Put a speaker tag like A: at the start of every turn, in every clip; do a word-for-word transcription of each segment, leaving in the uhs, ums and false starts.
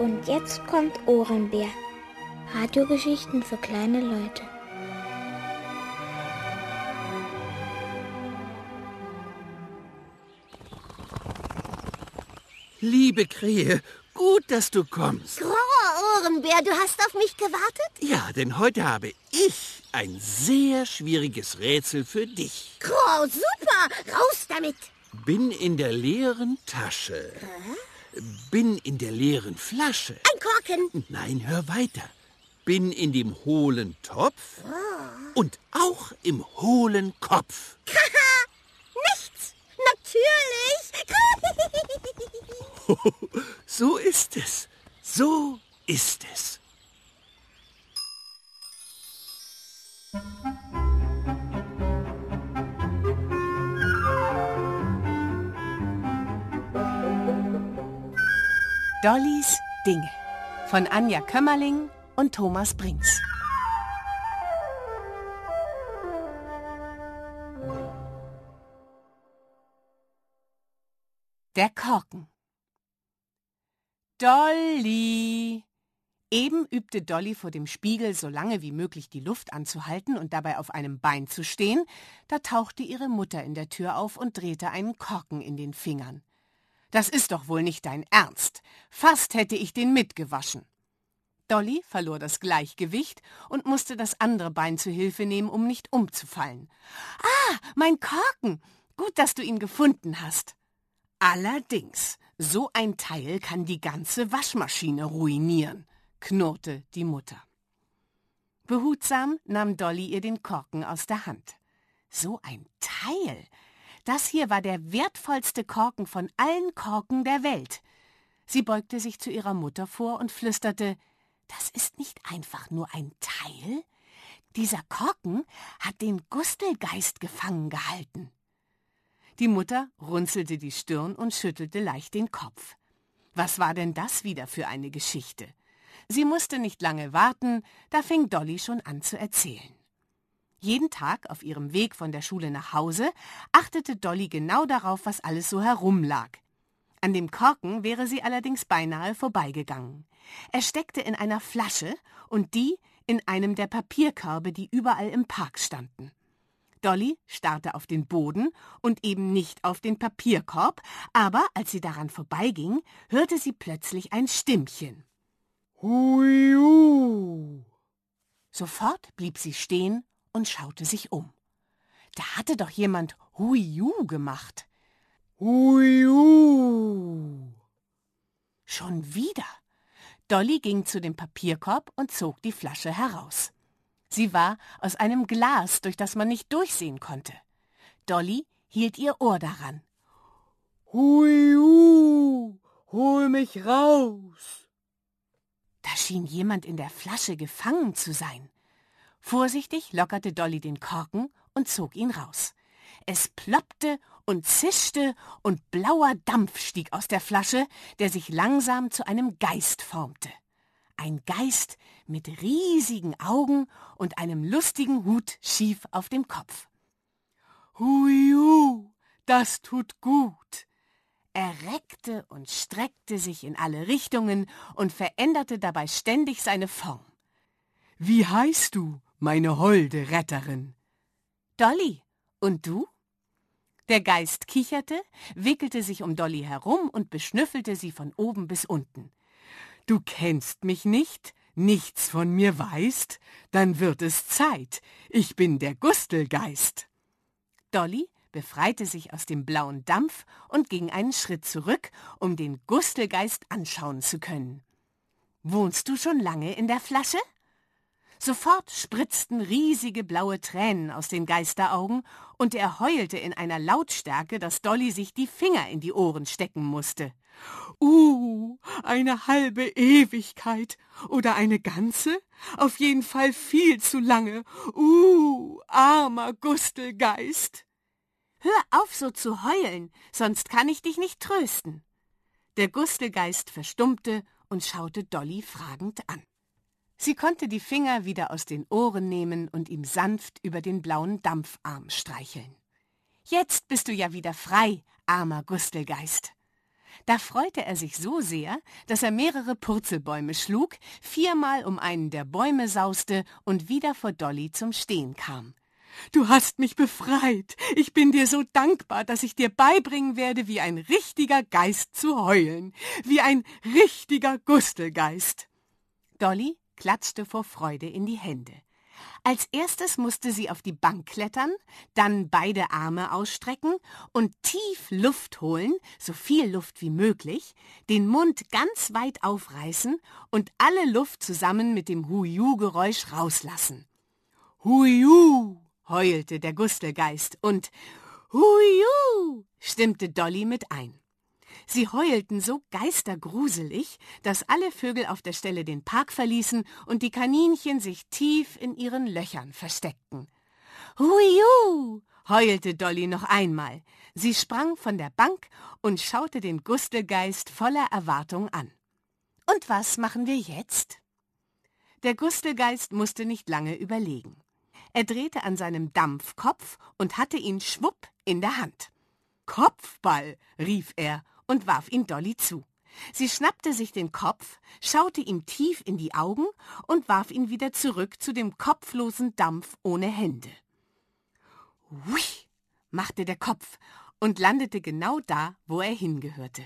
A: Und jetzt kommt Ohrenbär. Radiogeschichten für kleine Leute.
B: Liebe Krähe, gut, dass du kommst.
C: Grauer Ohrenbär, du hast auf mich gewartet?
B: Ja, denn heute habe ich ein sehr schwieriges Rätsel für dich.
C: Grau, super! Raus damit!
B: Bin in der leeren Tasche. Hä? Bin in der leeren Flasche.
C: Ein Korken!
B: Nein, hör weiter. Bin in dem hohlen Topf oh. und auch im hohlen Kopf.
C: Nichts! Natürlich!
B: So ist es. So ist es.
D: Dollys Dinge von Anja Kömmerling und Thomas Brinks. Der Korken. Dolly! Eben übte Dolly vor dem Spiegel so lange wie möglich die Luft anzuhalten und dabei auf einem Bein zu stehen, da tauchte ihre Mutter in der Tür auf und drehte einen Korken in den Fingern. »Das ist doch wohl nicht dein Ernst. Fast hätte ich den mitgewaschen.« Dolly verlor das Gleichgewicht und musste das andere Bein zu Hilfe nehmen, um nicht umzufallen. »Ah, mein Korken! Gut, dass du ihn gefunden hast.« »Allerdings, so ein Teil kann die ganze Waschmaschine ruinieren«, knurrte die Mutter. Behutsam nahm Dolly ihr den Korken aus der Hand. »So ein Teil! Das hier war der wertvollste Korken von allen Korken der Welt.« Sie beugte sich zu ihrer Mutter vor und flüsterte, »Das ist nicht einfach nur ein Teil. Dieser Korken hat den Gustelgeist gefangen gehalten.« Die Mutter runzelte die Stirn und schüttelte leicht den Kopf. Was war denn das wieder für eine Geschichte? Sie musste nicht lange warten, da fing Dolly schon an zu erzählen. Jeden Tag auf ihrem Weg von der Schule nach Hause achtete Dolly genau darauf, was alles so herumlag. An dem Korken wäre sie allerdings beinahe vorbeigegangen. Er steckte in einer Flasche und die in einem der Papierkörbe, die überall im Park standen. Dolly starrte auf den Boden und eben nicht auf den Papierkorb, aber als sie daran vorbeiging, hörte sie plötzlich ein Stimmchen. Huiu! Sofort blieb sie stehen und schaute sich um. Da hatte doch jemand Huiu gemacht. Huiu! Schon wieder. Dolly ging zu dem Papierkorb und zog die Flasche heraus. Sie war aus einem Glas, durch das man nicht durchsehen konnte. Dolly hielt ihr Ohr daran. Huiu, hol mich raus! Da schien jemand in der Flasche gefangen zu sein. Vorsichtig lockerte Dolly den Korken und zog ihn raus. Es ploppte und zischte und blauer Dampf stieg aus der Flasche, der sich langsam zu einem Geist formte. Ein Geist mit riesigen Augen und einem lustigen Hut schief auf dem Kopf. Huiu, das tut gut. Er reckte und streckte sich in alle Richtungen und veränderte dabei ständig seine Form. Wie heißt du, meine holde Retterin? Dolly. Und du? Der Geist kicherte, wickelte sich um Dolly herum und beschnüffelte sie von oben bis unten. Du kennst mich nicht, nichts von mir weißt, dann wird es Zeit. Ich bin der Gustelgeist. Dolly befreite sich aus dem blauen Dampf und ging einen Schritt zurück, um den Gustelgeist anschauen zu können. Wohnst du schon lange in der Flasche? Sofort spritzten riesige blaue Tränen aus den Geisteraugen und er heulte in einer Lautstärke, dass Dolly sich die Finger in die Ohren stecken musste. Uh, eine halbe Ewigkeit oder eine ganze? Auf jeden Fall viel zu lange. Uh, armer Gustelgeist. Hör auf, so zu heulen, sonst kann ich dich nicht trösten. Der Gustelgeist verstummte und schaute Dolly fragend an. Sie konnte die Finger wieder aus den Ohren nehmen und ihm sanft über den blauen Dampfarm streicheln. Jetzt bist du ja wieder frei, armer Gustelgeist. Da freute er sich so sehr, dass er mehrere Purzelbäume schlug, viermal um einen der Bäume sauste und wieder vor Dolly zum Stehen kam. »Du hast mich befreit. Ich bin dir so dankbar, dass ich dir beibringen werde, wie ein richtiger Geist zu heulen. Wie ein richtiger Gustelgeist.« Dolly klatschte vor Freude in die Hände. Als erstes musste sie auf die Bank klettern, dann beide Arme ausstrecken und tief Luft holen, so viel Luft wie möglich, den Mund ganz weit aufreißen und alle Luft zusammen mit dem Huiu-Geräusch rauslassen. »Huiu«, heulte der Gustelgeist und »Huiu«, stimmte Dolly mit ein. Sie heulten so geistergruselig, dass alle Vögel auf der Stelle den Park verließen und die Kaninchen sich tief in ihren Löchern versteckten. »Huiu«, heulte Dolly noch einmal. Sie sprang von der Bank und schaute den Gustelgeist voller Erwartung an. »Und was machen wir jetzt?« Der Gustelgeist musste nicht lange überlegen. Er drehte an seinem Dampfkopf und hatte ihn schwupp in der Hand. »Kopfball«, rief er und warf ihn Dolly zu. Sie schnappte sich den Kopf, schaute ihm tief in die Augen und warf ihn wieder zurück zu dem kopflosen Dampf ohne Hände. »Hui«, machte der Kopf und landete genau da, wo er hingehörte.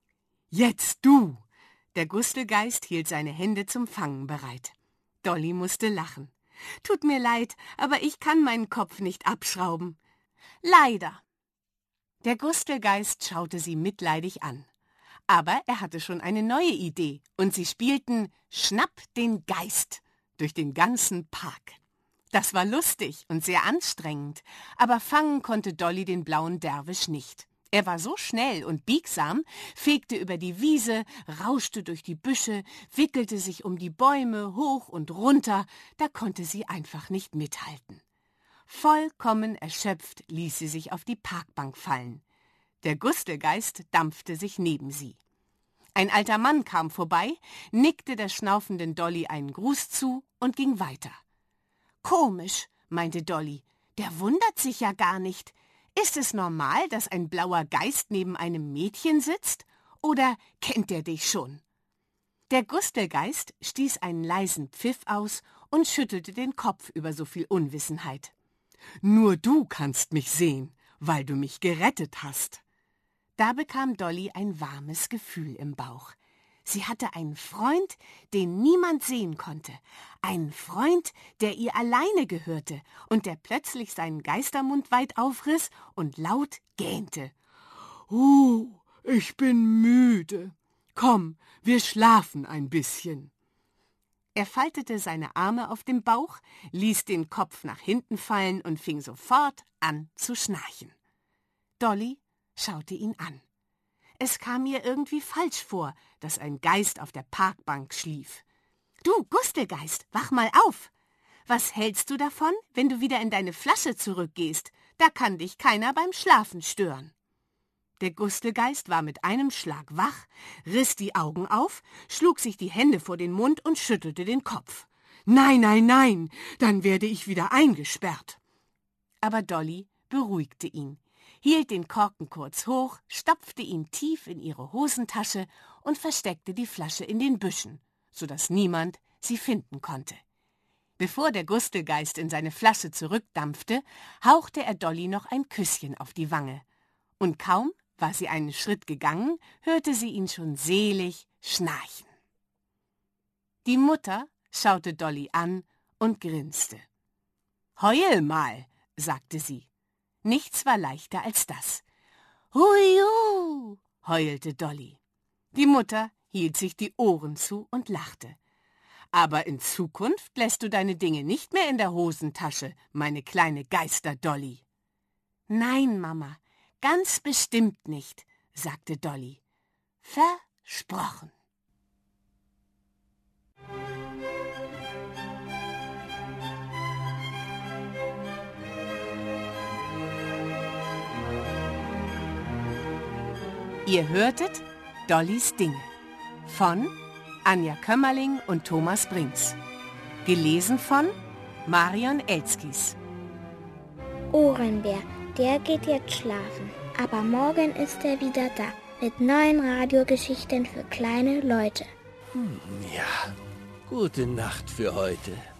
D: »Jetzt du!« Der Gustelgeist hielt seine Hände zum Fangen bereit. Dolly musste lachen. »Tut mir leid, aber ich kann meinen Kopf nicht abschrauben.« »Leider.« Der Gustelgeist schaute sie mitleidig an. Aber er hatte schon eine neue Idee und sie spielten »Schnapp den Geist« durch den ganzen Park. Das war lustig und sehr anstrengend, aber fangen konnte Dolly den blauen Derwisch nicht. Er war so schnell und biegsam, fegte über die Wiese, rauschte durch die Büsche, wickelte sich um die Bäume hoch und runter, da konnte sie einfach nicht mithalten. Vollkommen erschöpft ließ sie sich auf die Parkbank fallen. Der Gustelgeist dampfte sich neben sie. Ein alter Mann kam vorbei, nickte der schnaufenden Dolly einen Gruß zu und ging weiter. »Komisch«, meinte Dolly, »der wundert sich ja gar nicht. Ist es normal, dass ein blauer Geist neben einem Mädchen sitzt? Oder kennt er dich schon?« Der Gustelgeist stieß einen leisen Pfiff aus und schüttelte den Kopf über so viel Unwissenheit. »Nur du kannst mich sehen, weil du mich gerettet hast.« Da bekam Dolly ein warmes Gefühl im Bauch. Sie hatte einen Freund, den niemand sehen konnte. Einen Freund, der ihr alleine gehörte und der plötzlich seinen Geistermund weit aufriss und laut gähnte. »Uh, ich bin müde. Komm, wir schlafen ein bisschen.« Er faltete seine Arme auf dem Bauch, ließ den Kopf nach hinten fallen und fing sofort an zu schnarchen. Dolly schaute ihn an. Es kam ihr irgendwie falsch vor, dass ein Geist auf der Parkbank schlief. »Du, Gustelgeist, wach mal auf! Was hältst du davon, wenn du wieder in deine Flasche zurückgehst? Da kann dich keiner beim Schlafen stören.« Der Gustelgeist war mit einem Schlag wach, riss die Augen auf, schlug sich die Hände vor den Mund und schüttelte den Kopf. »Nein, nein, nein, dann werde ich wieder eingesperrt.« Aber Dolly beruhigte ihn, hielt den Korken kurz hoch, stopfte ihn tief in ihre Hosentasche und versteckte die Flasche in den Büschen, so dass niemand sie finden konnte. Bevor der Gustelgeist in seine Flasche zurückdampfte, hauchte er Dolly noch ein Küsschen auf die Wange. Und kaum war sie einen Schritt gegangen, hörte sie ihn schon selig schnarchen. Die Mutter schaute Dolly an und grinste. »Heul mal«, sagte sie. Nichts war leichter als das. »Huiu«, heulte Dolly. Die Mutter hielt sich die Ohren zu und lachte. »Aber in Zukunft lässt du deine Dinge nicht mehr in der Hosentasche, meine kleine Geister-Dolly.« »Nein, Mama, ganz bestimmt nicht«, sagte Dolly. »Versprochen.« Ihr hörtet Dollys Dinge von Anja Kömmerling und Thomas Brinks. Gelesen von Marion Elskis.
A: Ohrenbär, der geht jetzt schlafen, aber morgen ist er wieder da. mit neuen Radiogeschichten für kleine Leute.
E: Hm, ja, gute Nacht für heute.